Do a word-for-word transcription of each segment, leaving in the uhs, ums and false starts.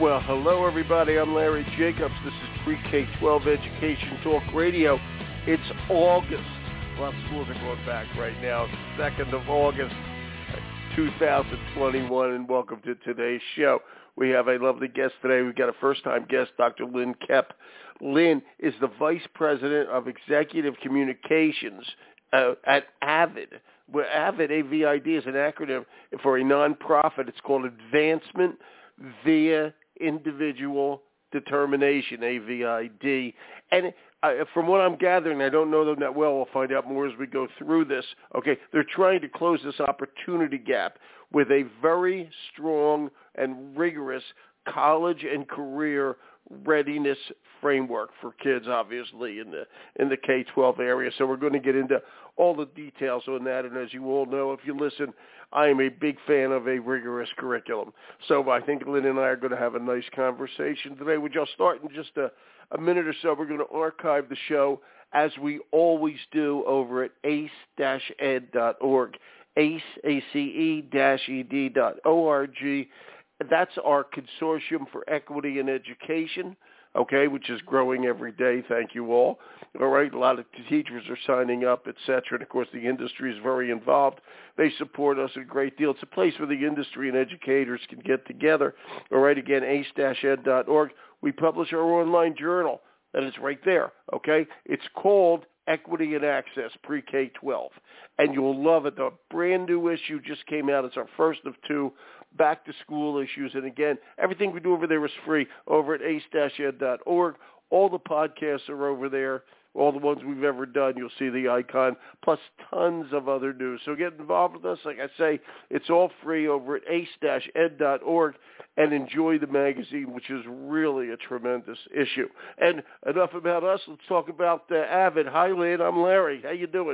Well, hello, everybody. I'm Larry Jacobs. This is Pre-K twelve Education Talk Radio. It's August. Well, schools are going back right now. It's the second of August, two thousand twenty-one, and welcome to today's show. We have a lovely guest today. We've got a first-time guest, Doctor Lynn Koepp. Lynn is the Vice President of Executive Communications uh, at AVID. Where AVID, A V I D, is an acronym for a nonprofit. It's called Advancement Via Individual Determination, A V I D. And uh, from what I'm gathering, I don't know them that well. We'll find out more as we go through this. Okay, they're trying to close this opportunity gap with a very strong and rigorous college and career readiness framework for kids, obviously, in the in the K twelve area. So we're going to get into all the details on that. And as you all know, if you listen, I am a big fan of a rigorous curriculum. So I think Lynn and I are going to have a nice conversation today. Would y'all start in just a, a minute or so? We're going to archive the show, as we always do, over at ace dash ed dot org, ace, A C E dash E D dot O R G. That's our consortium for equity in education, okay, which is growing every day. Thank you all. All right, a lot of teachers are signing up, et cetera. And, of course, the industry is very involved. They support us a great deal. It's a place where the industry and educators can get together. All right, again, ace dash ed dot org. We publish our online journal, and it's right there, okay? It's called Equity and Access, Pre-K twelve, and you'll love it. The brand-new issue just came out. It's our first of two back-to-school issues. And, again, everything we do over there is free over at ace dash ed dot org. All the podcasts are over there, all the ones we've ever done. You'll see the icon, plus tons of other news. So get involved with us. Like I say, it's all free over at ace dash ed dot org, and enjoy the magazine, which is really a tremendous issue. And enough about us. Let's talk about uh, AVID. Hi, Lynn. I'm Larry. How you doing?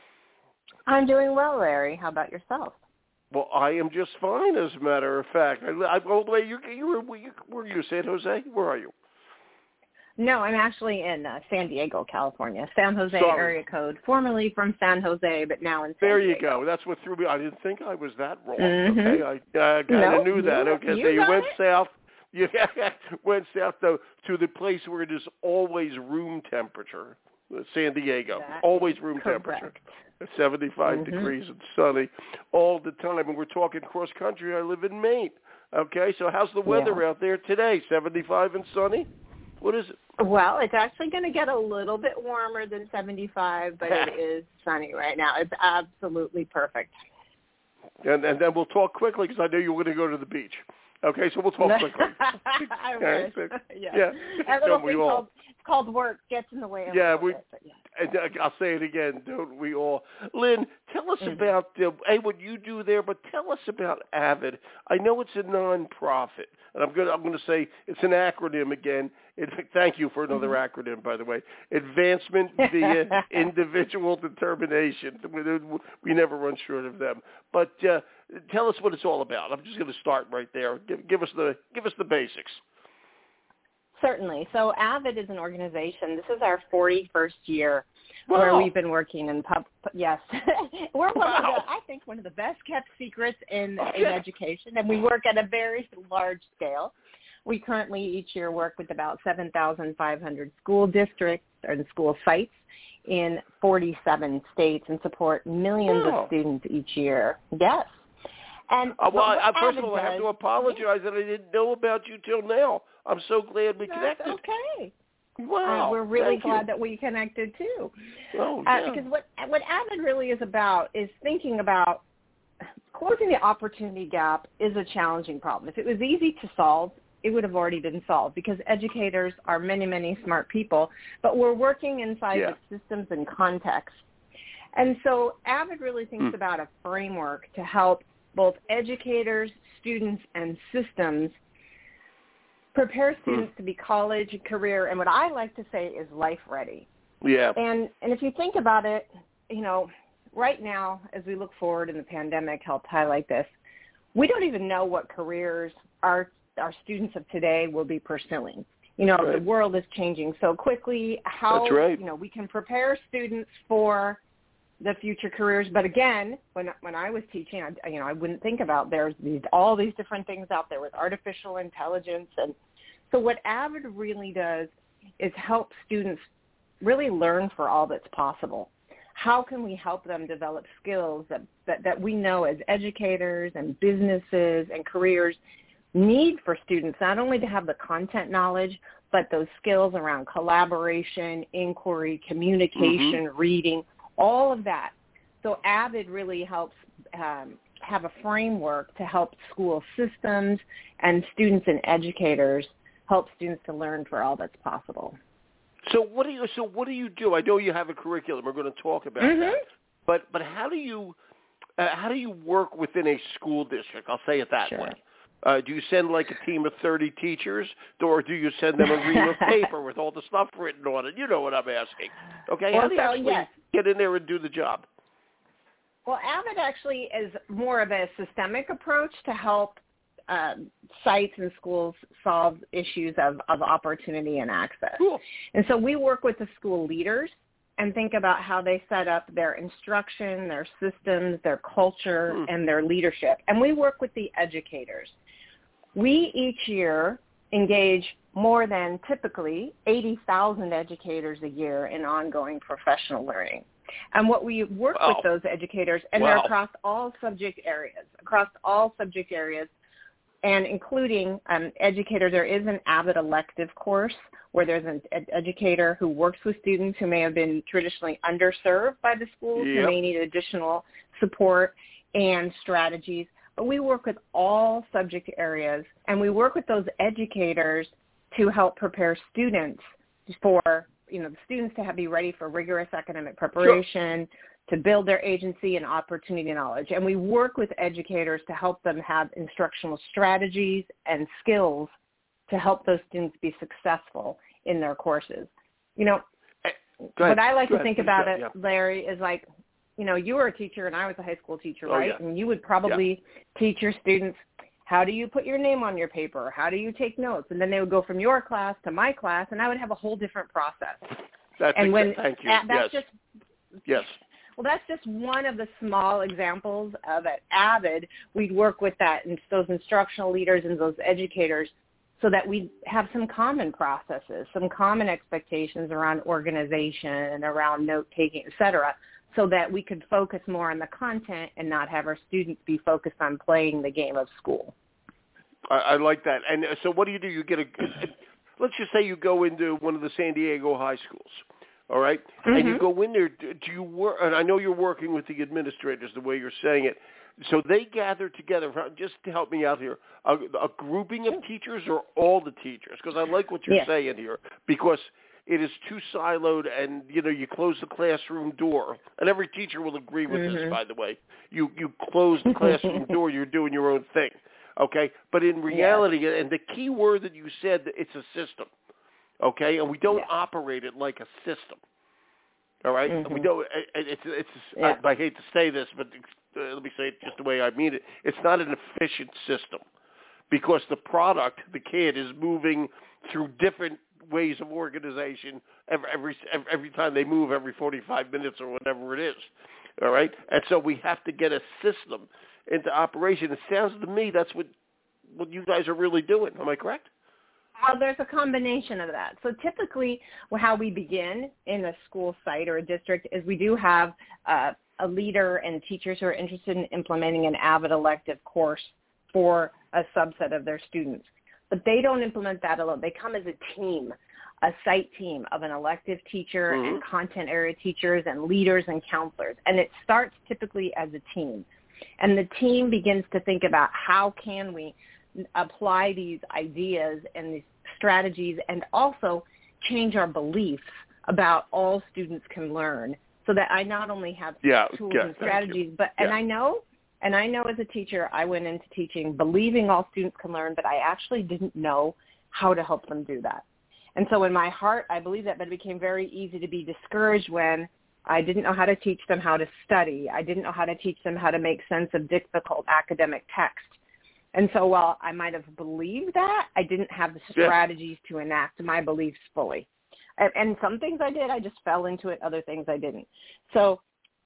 I'm doing well, Larry. How about yourself? Well, I am just fine, as a matter of fact. I, I, all the way, you, you were, you, were you San Jose? Where are you? No, I'm actually in uh, San Diego, California. San Jose Sorry. area code, formerly from San Jose, but now in San there Diego. There you go. That's what threw me. I didn't think I was that wrong. Mm-hmm. Okay, I uh, kind of nope, knew that. You, okay, you so you went it. south. You went south to, to the place where it is always room temperature, San Diego. That always room correct. temperature. seventy-five mm-hmm. degrees and sunny all the time. And we're talking cross country. I live in Maine. Okay, so how's the weather yeah. out there today? seventy-five and sunny? What is it? Well, it's actually going to get a little bit warmer than seventy-five, but it is sunny right now. It's absolutely perfect. And, and then we'll talk quickly because I know you're going to go to the beach. Okay, so we'll talk quickly. I okay, wish. so, yeah. yeah. That little Don't thing we all? called, it's called work gets in the way of yeah, it. we. Bit, yeah. And I'll say it again, don't we all? Lynn, tell us mm-hmm. about uh, hey, what you do there, but tell us about AVID. I know it's a nonprofit, and I'm going I'm going to say it's an acronym again. It, thank you for another mm-hmm. acronym, by the way. Advancement Via Individual Determination. We, we never run short of them. But uh, tell us what it's all about. I'm just going to start right there. Give, give us the give us the basics. Certainly. So AVID is an organization. This is our forty-first year wow. where we've been working in pub. Yes, we're one wow. of the, I think, one of the best kept secrets in, in education, and we work at a very large scale. We currently each year work with about seven thousand five hundred school districts or the school sites in forty-seven states and support millions wow. of students each year. Yes. And uh, well, I, first AVID of all, I have does, to apologize that I didn't know about you till now. I'm so glad we That's connected. okay. Wow. Uh, we're really Thank glad you. that we connected too. Oh, uh, yeah. Because what what AVID really is about is thinking about closing the opportunity gap is a challenging problem. If it was easy to solve, it would have already been solved because educators are many, many smart people, but we're working inside yeah. the systems and context. And so AVID really thinks hmm. about a framework to help both educators, students, and systems prepare students hmm. to be college, career, and what I like to say is life ready. Yeah. And and if you think about it, you know, right now, as we look forward and the pandemic helped highlight this, we don't even know what careers our our students of today will be pursuing. You know, right. the world is changing so quickly. How That's right. you know we can prepare students for the future careers. But again, when when I was teaching, I, you know, I wouldn't think about there's these, all these different things out there with artificial intelligence. And so what AVID really does is help students really learn for all that's possible. How can we help them develop skills that, that, that we know as educators and businesses and careers need for students, not only to have the content knowledge, but those skills around collaboration, inquiry, communication, mm-hmm. reading, all of that. So AVID really helps um, have a framework to help school systems and students and educators help students to learn for all that's possible. So what do you? So what do you do? I know you have a curriculum. We're going to talk about mm-hmm. that. But but how do you uh, how do you work within a school district? I'll say it that sure. way. Uh, do you send like a team of thirty teachers, or do you send them a ream of paper with all the stuff written on it? You know what I'm asking. Okay, well, how do you so, actually yes. get in there and do the job? Well, AVID actually is more of a systemic approach to help uh, sites and schools solve issues of, of opportunity and access. Cool. And so we work with the school leaders and think about how they set up their instruction, their systems, their culture, hmm. and their leadership. And we work with the educators. We each year engage more than typically eighty thousand educators a year in ongoing professional learning. And what we work wow. with those educators, and wow. they're across all subject areas, across all subject areas, and including um, educators. There is an AVID elective course where there's an ed- educator who works with students who may have been traditionally underserved by the schools, yep. who may need additional support and strategies. But we work with all subject areas, and we work with those educators to help prepare students for, you know, the students to have, be ready for rigorous academic preparation, sure. to build their agency and opportunity knowledge. And we work with educators to help them have instructional strategies and skills to help those students be successful in their courses. You know, what I like Go to ahead. think about yeah, it, yeah. Larry, is like, you know, you were a teacher and I was a high school teacher, oh, right? Yeah. And you would probably yeah. teach your students, how do you put your name on your paper? How do you take notes? And then they would go from your class to my class, and I would have a whole different process. That's and exa- when, thank you. That's yes. just, yes. Well, that's just one of the small examples of at AVID. We'd work with that and those instructional leaders and those educators so that we have some common processes, some common expectations around organization and around note-taking, et cetera, so that we could focus more on the content and not have our students be focused on playing the game of school. I, I like that. And so what do you do? You get a, let's just say you go into one of the San Diego high schools, all right? Mm-hmm. And you go in there, do you work, and I know you're working with the administrators the way you're saying it, so they gather together, just to help me out here, a, a grouping of teachers or all the teachers? Because I like what you're yes. saying here, because it is too siloed, and, you know, you close the classroom door. And every teacher will agree with mm-hmm. this, by the way. You you close the classroom door, you're doing your own thing, okay? But in reality, yes. and the key word that you said, it's a system, okay? And we don't yes. operate it like a system, all right? Mm-hmm. We don't. It's it's. Yeah. I, I hate to say this, but uh, let me say it just the way I mean it. It's not an efficient system, because the product, the kid, is moving through different ways of organization every, every every time they move, every forty-five minutes or whatever it is, all right? And so we have to get a system into operation. It sounds to me that's what what you guys are really doing. Am I correct? Well, there's a combination of that. So typically how we begin in a school site or a district is we do have uh, a leader and teachers who are interested in implementing an AVID elective course for a subset of their students. But they don't implement that alone. They come as a team, a site team of an elective teacher mm-hmm. and content area teachers and leaders and counselors. And it starts typically as a team. And the team begins to think about how can we apply these ideas and these strategies and also change our beliefs about all students can learn, so that I not only have yeah, tools yeah, and strategies, but yeah. and I know And I know as a teacher, I went into teaching believing all students can learn, but I actually didn't know how to help them do that. And so in my heart, I believe that, but it became very easy to be discouraged when I didn't know how to teach them how to study. I didn't know how to teach them how to make sense of difficult academic text. And so while I might have believed that, I didn't have the strategies yeah. to enact my beliefs fully. And, and some things I did, I just fell into it. Other things I didn't. So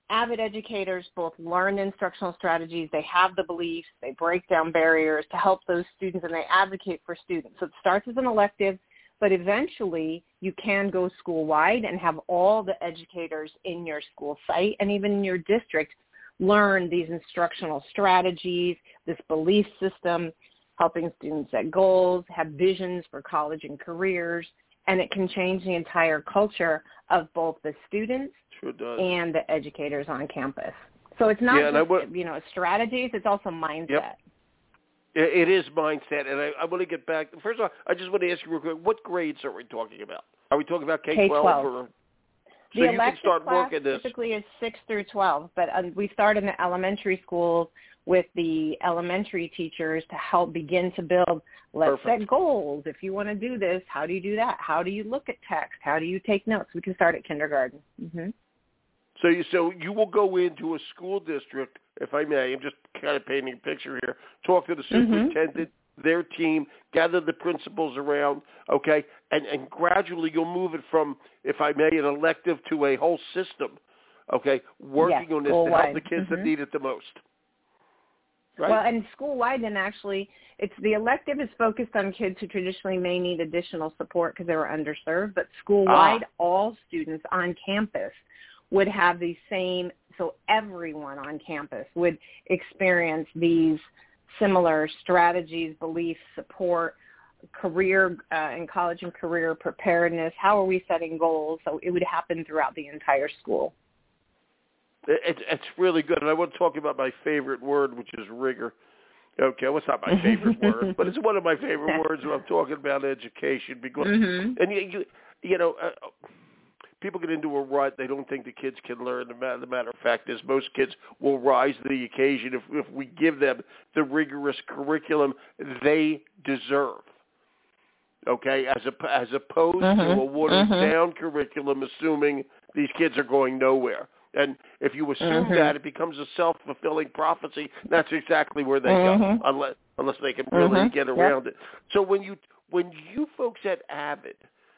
Avid educators both learn the instructional strategies, they have the beliefs, they break down barriers to help those students, and they advocate for students. So it starts as an elective, but eventually you can go school-wide and have all the educators in your school site and even in your district learn these instructional strategies, this belief system, helping students set goals, have visions for college and careers, and it can change the entire culture of both the students sure does. and the educators on campus. So it's not yeah, just, would, you know, strategies, it's also mindset. Yep. It is mindset, and I, I want to get back. First of all, I just want to ask you real quick, what grades are we talking about? Are we talking about K twelve? K twelve. Or, the so you elective can start class working this. typically is six through twelve, but um, we start in the elementary schools with the elementary teachers to help begin to build, let's Perfect. set goals. If you want to do this, how do you do that? How do you look at text? How do you take notes? We can start at kindergarten. Mm-hmm. So you, so you will go into a school district, if I may, I'm just kind of painting a picture here, talk to the superintendent, mm-hmm. their team, gather the principals around, okay, and, and gradually you'll move it from, if I may, an elective to a whole system, okay, working yes, on this to help the kids mm-hmm. that need it the most. Right? Well, and school-wide, then actually, it's the elective is focused on kids who traditionally may need additional support because they were underserved, but school-wide, ah. all students on campus would have the same, so everyone on campus would experience these similar strategies, beliefs, support, career uh, and college and career preparedness. How are we setting goals? So it would happen throughout the entire school. It, it's really good, and I want to talk about my favorite word, which is rigor. Okay, well, it's not my favorite word, but it's one of my favorite words when I'm talking about education because, mm-hmm. and you, you, you know, uh, people get into a rut. They don't think the kids can learn. The matter, the matter of fact is most kids will rise to the occasion if, if we give them the rigorous curriculum they deserve. Okay, as a, as opposed mm-hmm. to a watered-down mm-hmm. curriculum assuming these kids are going nowhere. And if you assume mm-hmm. that, it becomes a self-fulfilling prophecy. That's exactly where they mm-hmm. go, unless unless they can really mm-hmm. get around yep. it. So when you when you folks at Avid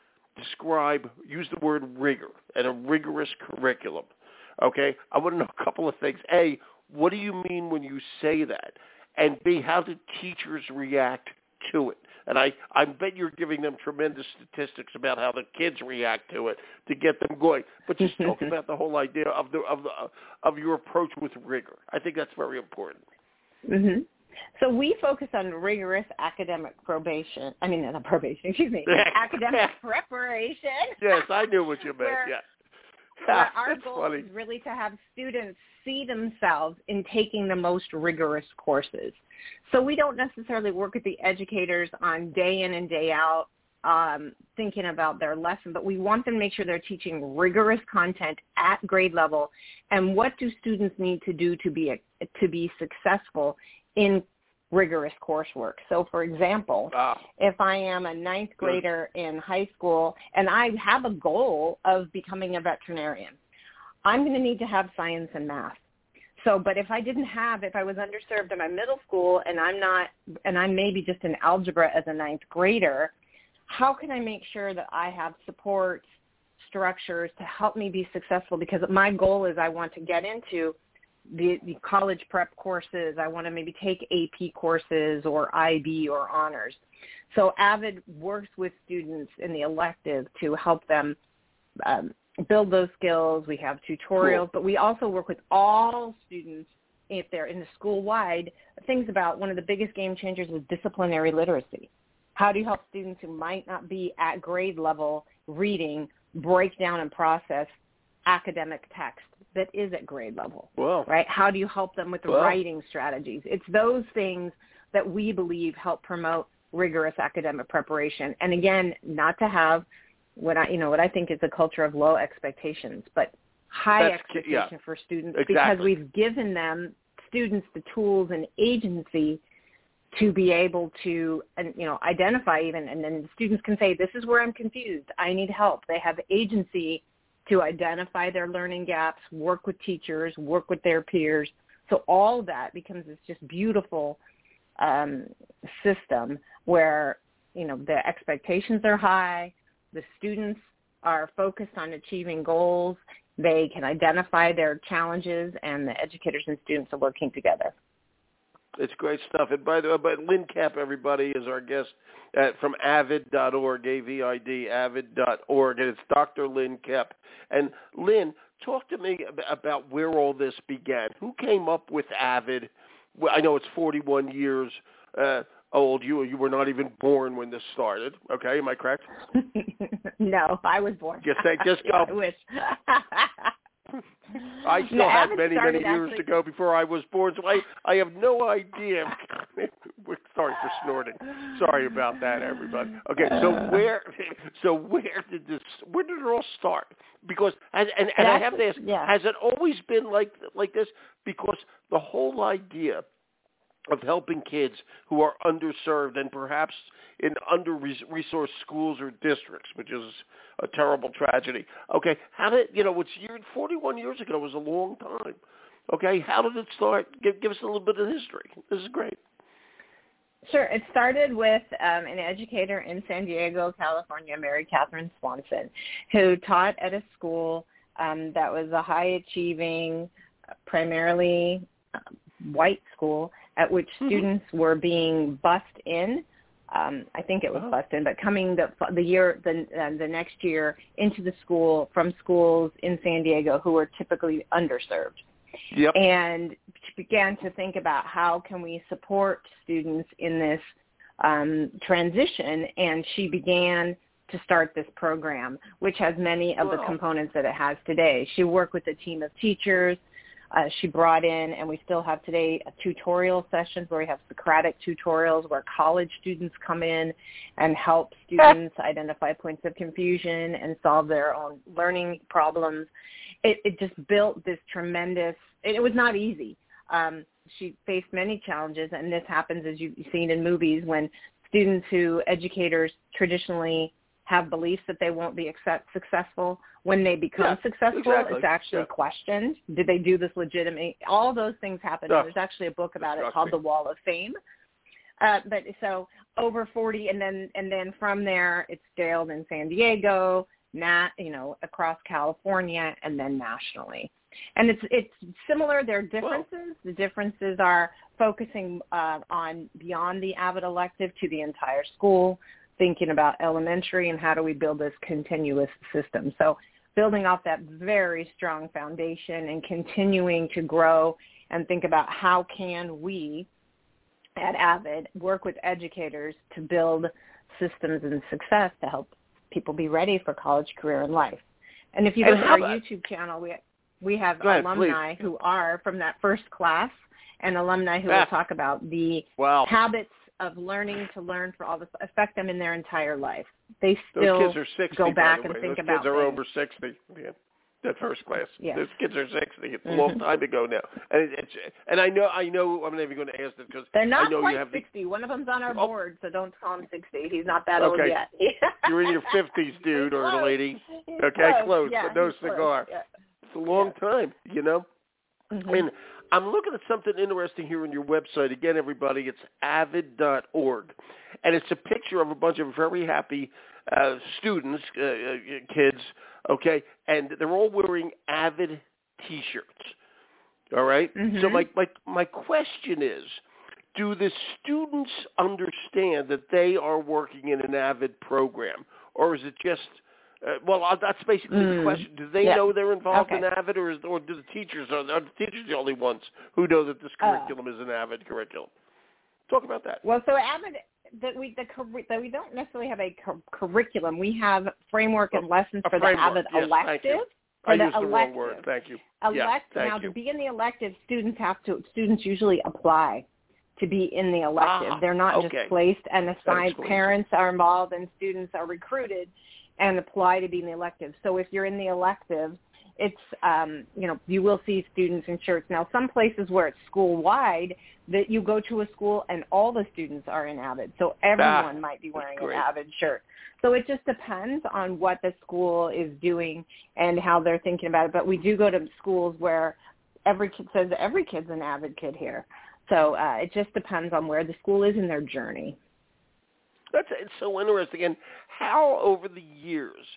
describe, use the word rigor and a rigorous curriculum, okay, I want to know a couple of things. A, what do you mean when you say that? And B, how do teachers react to it? And I, I bet you're giving them tremendous statistics about how the kids react to it to get them going. But just talk about the whole idea of the of the of your approach with rigor. I think that's very important. Mm-hmm. So we focus on rigorous academic probation. I mean, not probation. Excuse me, academic preparation. Yes, I knew what you meant. Yeah. Where our That's goal funny. is really to have students see themselves in taking the most rigorous courses. So we don't necessarily work with the educators on day in and day out um, thinking about their lesson, but we want them to make sure they're teaching rigorous content at grade level. And what do students need to do to be a, to be successful in rigorous coursework? So, for example, ah. if I am a ninth grader in high school and I have a goal of becoming a veterinarian, I'm going to need to have science and math. So, but if I didn't have, if I was underserved in my middle school and I'm not, and I'm maybe just in algebra as a ninth grader, how can I make sure that I have support structures to help me be successful? Because my goal is I want to get into the, the college prep courses. I want to maybe take A P courses or I B or honors. So Avid works with students in the elective to help them um, build those skills. We have tutorials, cool. but we also work with all students if they're in the school-wide. Things about one of the biggest game changers is disciplinary literacy. How do you help students who might not be at grade level reading break down and process academic text that is at grade level, wow. right? How do you help them with the wow. writing strategies? It's those things that we believe help promote rigorous academic preparation. And again, not to have what I, you know, what I think is a culture of low expectations, but high That's, expectation yeah, for students exactly. because we've given them, students, the tools and agency to be able to, and you know, identify even, and then students can say, this is where I'm confused. I need help. They have agency to identify their learning gaps, work with teachers, work with their peers. So all that becomes this just beautiful um, system where, you know, the expectations are high, the students are focused on achieving goals, they can identify their challenges, and the educators and students are working together. It's great stuff. And by the way, but Lynn Kep, everybody, is our guest at, from avid dot org, A V I D, avid dot org, and it's Doctor Lynn Kep. And Lynn, talk to me about where all this began. Who came up with AVID? Well, I know it's forty-one years uh, old. You you were not even born when this started. Okay, am I correct? No, I was born. Just say, just go. I wish. I still no, had many, many years actually... to go before I was born, so I, I have no idea. Sorry for snorting. Sorry about that, everybody. Okay, so where, so where did this? Where did it all start? Because, and, and, and I have to ask, yeah. has it always been like like this? Because the whole idea of helping kids who are underserved and perhaps in under-resourced schools or districts, which is a terrible tragedy. Okay, how did, you know, it's year, forty-one years ago was a long time. Okay, how did it start? Give, give us a little bit of history. This is great. Sure. It started with um, an educator in San Diego, California, Mary Catherine Swanson, who taught at a school um, that was a high-achieving, primarily um, white school, at which mm-hmm. students were being bused in. Um, I think it was oh. bused in, but coming the, the year, the, uh, the next year into the school from schools in San Diego who were typically underserved. Yep. And began to think about how can we support students in this um, transition. And she began to start this program, which has many of wow. the components that it has today. She worked with a team of teachers. Uh, she brought in, and we still have today, a tutorial sessions where we have Socratic tutorials where college students come in and help students identify points of confusion and solve their own learning problems. It, it just built this tremendous, and it was not easy. Um, she faced many challenges, and this happens, as you've seen in movies, when students who educators traditionally have beliefs that they won't be accept, successful. When they become yeah, successful, exactly. it's actually yeah. questioned. Did they do this legitimately? All those things happen. Yeah. There's actually a book about Disgusting. it called The Wall of Fame. Uh, but so over forty, and then and then from there, it's scaled in San Diego, nat, you know, across California, and then nationally. And it's it's similar. There are differences. Well, the differences are focusing uh, on beyond the AVID elective to the entire school, thinking about elementary and how do we build this continuous system. So building off that very strong foundation and continuing to grow and think about how can we at AVID work with educators to build systems and success to help people be ready for college, career, and life. And if you look at our YouTube channel, we we have ahead, alumni please. who are from that first class and alumni who ah. will talk about the wow. habits of learning to learn for all this, affect them in their entire life. They still Those kids are sixty, go back by the and way. think Those about kids are things. over sixty. Yeah. That first class. Yeah. Those kids are sixty. It's mm-hmm. a long time ago now, and it, it's and I know I know I'm not even going to ask it because they're not I know quite you have sixty. The, One of them's on our oh. board, so don't call him sixty. He's not that okay. old yet. You're in your fifties, dude, or close. lady. He's Okay, close. close, Yeah, but no cigar. cigar. Yeah. It's a long yeah. time, you know. Mm-hmm. And I'm looking at something interesting here on your website. Again, everybody, it's avid dot org. And it's a picture of a bunch of very happy uh, students, uh, kids, okay? And they're all wearing AVID T-shirts, all right? Mm-hmm. So my, my, my question is, do the students understand that they are working in an AVID program? Or is it just... Uh, well, uh, that's basically mm. the question. Do they yeah. know they're involved okay. in AVID, or, is, or do the teachers are, are the teachers the only ones who know that this curriculum uh, is an AVID curriculum? Talk about that. Well, so AVID, that we the that we don't necessarily have a cu- curriculum. We have framework and lessons a for framework. the AVID yes, elective. Thank you. For I the used the elective. wrong word. Thank you. Elect, yeah, thank now, you. to be in the elective, students have to. Students usually apply to be in the elective. Ah, They're not okay. just placed and assigned. Parents are involved, and students are recruited and apply to be in the elective. So if you're in the elective, it's, um, you know, you will see students in shirts. Now, some places where it's school-wide, that you go to a school and all the students are in AVID. So everyone ah, might be wearing an great. AVID shirt. So it just depends on what the school is doing and how they're thinking about it. But we do go to schools where every kid says every kid's an AVID kid here. So uh, it just depends on where the school is in their journey. That's it's so interesting. And how over the years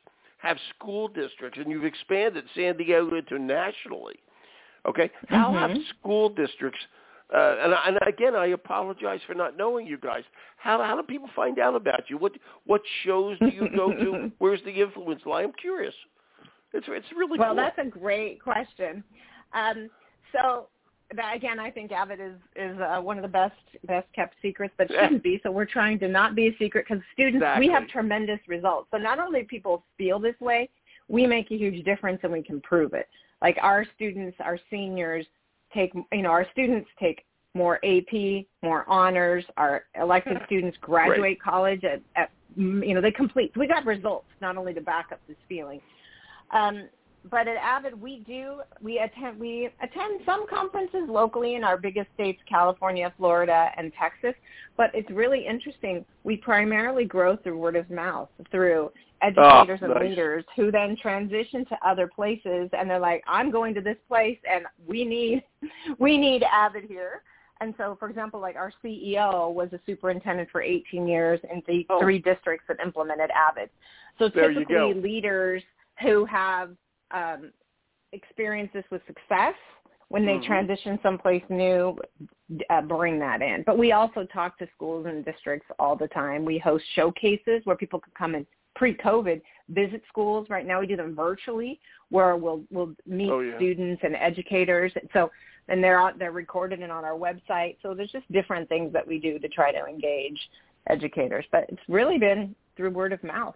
have school districts, and you've expanded San Diego internationally. Okay, how mm-hmm. have school districts? Uh, and, and again, I apologize for not knowing you guys. How how do people find out about you? What what shows do you go to? Where's the influence lie? I'm curious. It's it's really well. cool. That's a great question. Um, so. That, again, I think Avid is is uh, one of the best best kept secrets that shouldn't be. So we're trying to not be a secret because students, exactly. we have tremendous results. So not only people feel this way, we make a huge difference and we can prove it. Like our students, our seniors take, you know, our students take more A P, more honors. Our elective students graduate Great. college at, at, you know, they complete. So we got results not only to back up this feeling. Um, But at Avid, we do we attend we attend some conferences locally in our biggest states, California, Florida, and Texas. But it's really interesting. We primarily grow through word of mouth, through educators oh, and nice. leaders who then transition to other places, and they're like, "I'm going to this place, and we need we need Avid here." And so, for example, like our C E O was a superintendent for eighteen years in the oh. three districts that implemented Avid. So there typically, you go. leaders who have Um, experience this with success when they mm-hmm. transition someplace new, uh, bring that in. But we also talk to schools and districts all the time. We host showcases where people can come and pre-COVID visit schools. Right now we do them virtually where we'll we'll meet oh, yeah. students and educators. So and they're out, they're recorded and on our website. So there's just different things that we do to try to engage educators. But it's really been through word of mouth.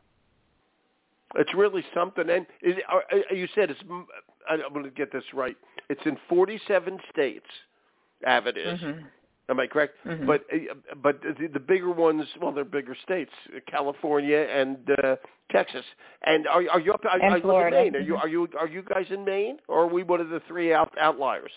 It's really something. And is, are, you said it's, I'm going to get this right, it's in forty-seven states, Avid is. Mm-hmm. Am I correct? Mm-hmm. But but the, the bigger ones, well, they're bigger states, California and uh, Texas. And are, are you up are, and are Florida. you in Maine? Are mm-hmm. you are you are you guys in Maine, or are we one of the three out, outliers?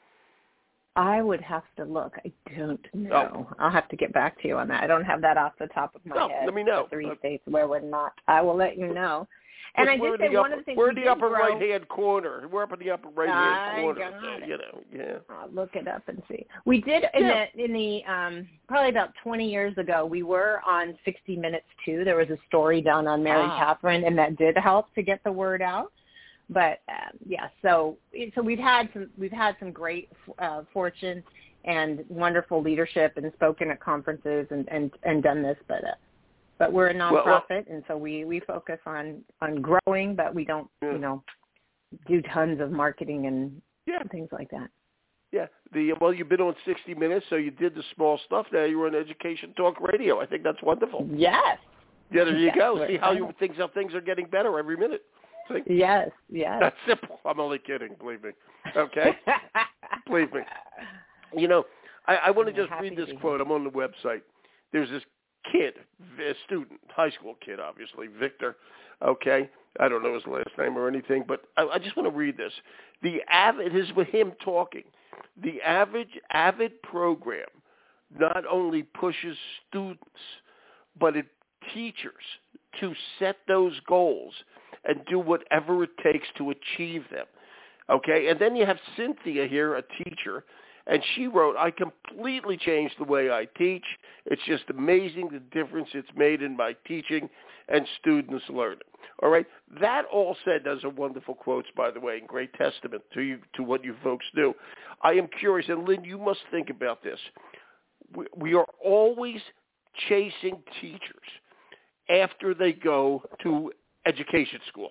I would have to look. I don't know. Oh. I'll have to get back to you on that. I don't have that off the top of my no, head. Let me know. The three uh, states where we're not. I will let you know. And I did say upper, one of the things we're we in the did upper grow, right-hand corner. We're up in the upper right-hand I corner. got So, it. you know, yeah. I'll look it up and see. We did in yeah. the in the um, probably about twenty years ago. We were on sixty minutes too. There was a story done on Mary ah. Catherine, and that did help to get the word out. But um, yeah, so so we've had some we've had some great uh, fortune and wonderful leadership and spoken at conferences and, and, and done this, but uh, but we're a nonprofit, well, well, and so we, we focus on, on growing, but we don't, yeah. you know, do tons of marketing and yeah. things like that. Yeah. The well, you've been on sixty minutes, so you did the small stuff. Now you're on Education Talk Radio. I think that's wonderful. Yes. Yeah, there you yes, go. See how you things how things are getting better every minute. See? Yes, yes. That's simple. I'm only kidding. Believe me. Okay. Believe me. You know, I, I want to just read this quote. I'm on the website. There's this kid, a student, high school kid, obviously, Victor. Okay, I don't know his last name or anything, but I, I just want to read this. The Avid is with him talking. The Avid Avid program not only pushes students, but it teachers to set those goals and do whatever it takes to achieve them. Okay, and then you have Cynthia here, a teacher. And she wrote, I completely changed the way I teach. It's just amazing the difference it's made in my teaching and students learning. All right? That all said, those are wonderful quotes, by the way, and great testament to you to what you folks do. I am curious, and Lynn, you must think about this. We, we are always chasing teachers after they go to education school.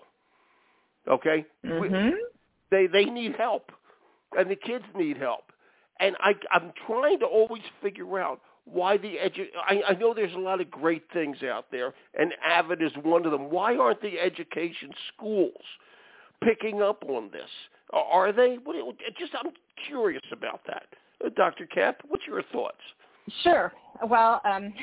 Okay? Mm-hmm. We, they, they need help, and the kids need help. And I, I'm trying to always figure out why the edu- I, I know there's a lot of great things out there, and Avid is one of them. Why aren't the education schools picking up on this? Are they? What, just I'm curious about that. Uh, Doctor Kapp, what's your thoughts? Sure. Well, um,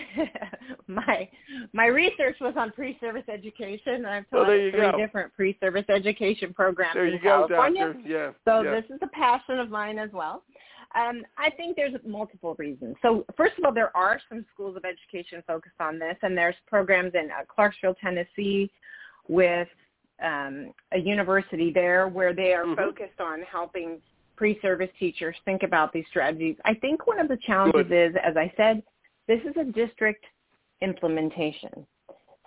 my my research was on pre-service education, and I've taught oh, there you three go. different pre-service education programs there in you go, California. Doctor. Yeah. So yeah. this is a passion of mine as well. Um, I think there's multiple reasons. So first of all, there are some schools of education focused on this, and there's programs in uh, Clarksville, Tennessee, with um, a university there where they are mm-hmm. focused on helping pre-service teachers think about these strategies. I think one of the challenges Good. is, as I said, this is a district implementation.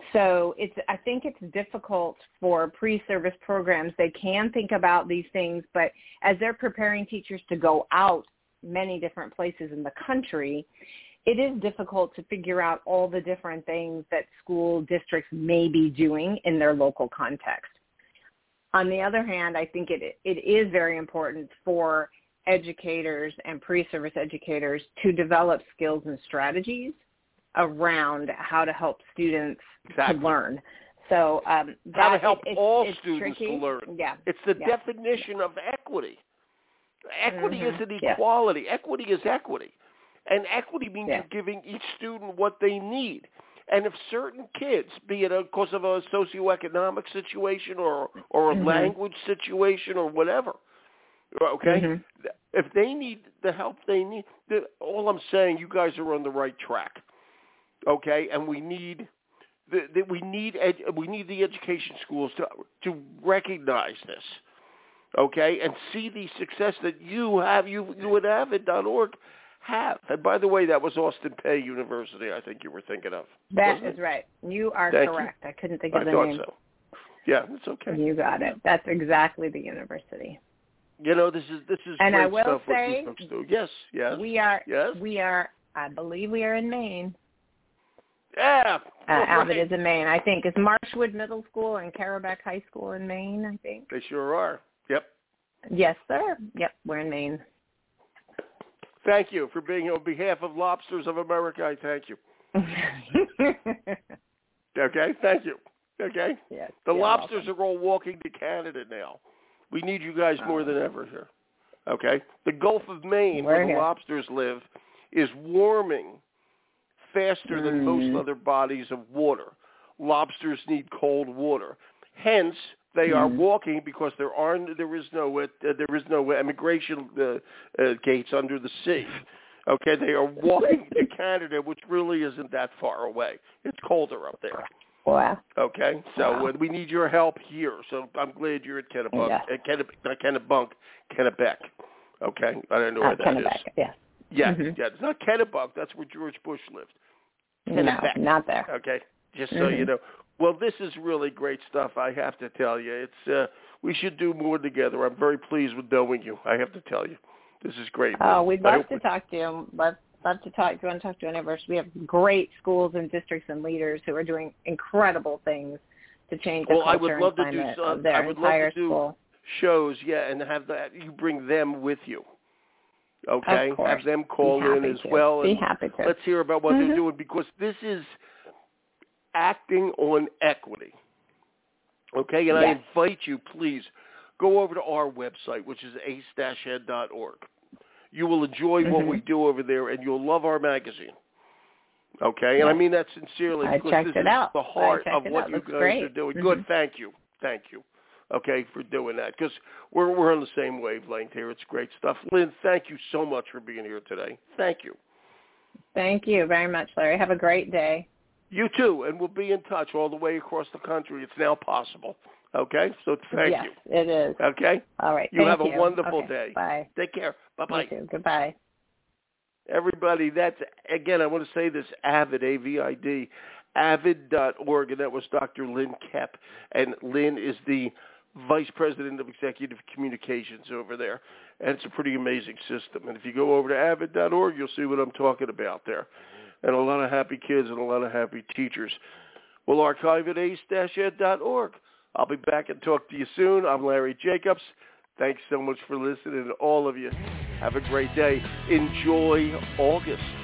So it's, I think it's difficult for pre-service programs. They can think about these things, but as they're preparing teachers to go out many different places in the country, it is difficult to figure out all the different things that school districts may be doing in their local context. On the other hand, I think it it is very important for educators and pre-service educators to develop skills and strategies around how to help students exactly. to learn. So um, that, how to help it, all it's students tricky. to learn. Yeah. It's the yeah. definition of equity. Equity mm-hmm. isn't yeah. equality. Equity is equity. And equity means yeah. you're giving each student what they need. And if certain kids, be it because of a socioeconomic situation or or a mm-hmm. language situation or whatever, okay, mm-hmm. if they need the help they need, the, all I'm saying, you guys are on the right track, okay? And we need the, the we need ed, we need the education schools to to recognize this, okay, and see the success that you have, you you at avid dot org have. And by the way, that was Austin Peay University, I think you were thinking of. That is it? Right. You are Thank correct. You. I couldn't think of I the thought name. so. Yeah, it's okay. You got it. That's exactly the university. You know, this is this is and great I will stuff say, what these folks do. Yes, yes. We are. Yes. We are. I believe we are in Maine. Yeah. Uh, right. Avid is in Maine. I think it's Marshwood Middle School and Carabec High School in Maine. I think. They sure are. Yep. Yes, sir. Yep, we're in Maine. Thank you for being on behalf of Lobsters of America. I thank you. Okay, thank you. Okay. Yes. The lobsters welcome. are all walking to Canada now. We need you guys more oh. than ever here. Okay. The Gulf of Maine, we're where here. the lobsters live, is warming faster mm. than most other bodies of water. Lobsters need cold water. Hence, they mm. are walking because there are there is no uh, there is no immigration uh, uh, gates under the sea. Okay, they are walking to Canada, which really isn't that far away. It's colder up there. Wow. Okay, so wow. uh, we need your help here. So I'm glad you're at Kennebunk, yeah. uh, Kenne, not Kennebunk, Kennebec. Okay, I don't know where uh, that Kennebec, is. Yeah. Yeah, mm-hmm. yeah. It's not Kennebunk. That's where George Bush lived. Kennebec. No, not there. Okay, just mm-hmm. so you know. Well, this is really great stuff, I have to tell you. It's uh, we should do more together. I'm very pleased with knowing you, I have to tell you. This is great. Oh, we'd love to we... talk to you. Love, love to talk. If you want to talk to any of us, we have great schools and districts and leaders who are doing incredible things to change the well, culture I would love and to do, climate uh, of their I would entire love to do school. shows, yeah, and have that. You bring them with you. Okay, of course. have them call in as to. well. Be and happy to. Let's hear about what mm-hmm. they're doing, because this is acting on equity. Okay, and yes. I invite you, please, go over to our website, which is ace dash ed dot org. You will enjoy mm-hmm. what we do over there, and you'll love our magazine. Okay, yes. and I mean that sincerely, I because checked this it is out. the heart of it what out. you Looks guys great. are doing. Mm-hmm. Good, thank you, thank you. Okay, for doing that, because we're we're on the same wavelength here. It's great stuff. Lynn, thank you so much for being here today. Thank you. Thank you very much, Larry. Have a great day. You too, and we'll be in touch all the way across the country. It's now possible. Okay, so thank yes, you. It is. Okay. All right. You thank have a you. wonderful okay. day. Bye. Take care. Bye bye. You too. Goodbye. Everybody, that's, again, I want to say this, AVID, A V I D, avid dot org, and that was Doctor Lynn Koepp. And Lynn is the Vice President of Executive Communications over there. And it's a pretty amazing system. And if you go over to avid dot org, you'll see what I'm talking about there. And a lot of happy kids and a lot of happy teachers. We'll archive at ace dash ed dot org. I'll be back and talk to you soon. I'm Larry Jacobs. Thanks so much for listening, and all of you have a great day. Enjoy August.